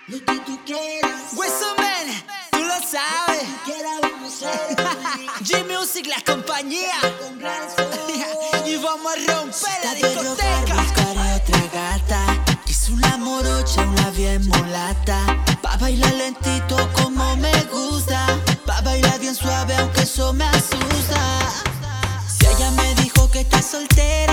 Lo que tú quieras. Wesoman, tú lo sabes. Lo que quieras, vamos a hacer. G-Music, la compañía. Con gran sol. Y vamos a romper la Está de robar, discoteca. buscaré otra gata. Que es una morocha, una bien mulata. Pa' bailar lentito como me gusta. Pa' bailar bien suave aunque eso me asusta. Si ella me dijo que está soltera,